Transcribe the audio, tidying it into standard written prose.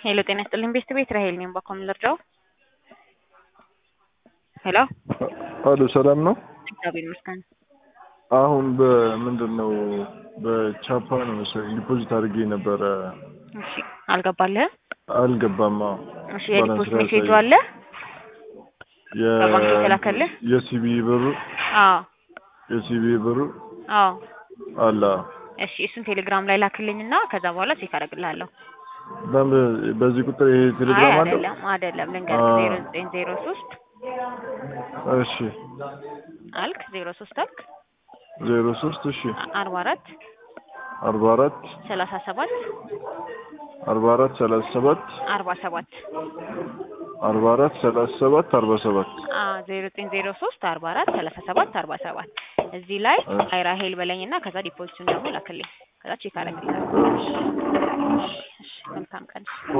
ሄሎ ጤና ይስጥልኝ ቤት ራሄል ነኝ ባኮም ልርዳው? ሄሎ አሎ ሰላም ነው? እግዚአብሔር ይመስገን። አሁን በምንድነው በቻፓ ነው መሰለኝ ዲፖዚት አድርጌ ነበረ። እሺ አልገባልህ? አልገባማ። እሺ የዲፖዚት ሜሴጁ አለ? ባንክ የተላከልህ? የሲቢ ብሩ? አዎ የሲቢ ብሩ? አዎ አላ። እሺ እሱን ቴሌግራም ላይ ላክልኝና ከዛ በኋላ ቼክ አደርግልሃለሁ። በዚህ ቁጥር ይሄ ቴሌግራም አለ? አይደለም ልንገርህ 0903 እሺ አልክ 03 አልክ 03 እሺ 44 44 37 44 37 47 44 37 47 0903 44 37 47 እዚህ ላይ አይራሄል በለኝና ከዛ ዲፖዚቱን ደግሞ ላክልኝ ከዛ ቼክ አደርግልሃለሁ። እሺ መልካም ቀን።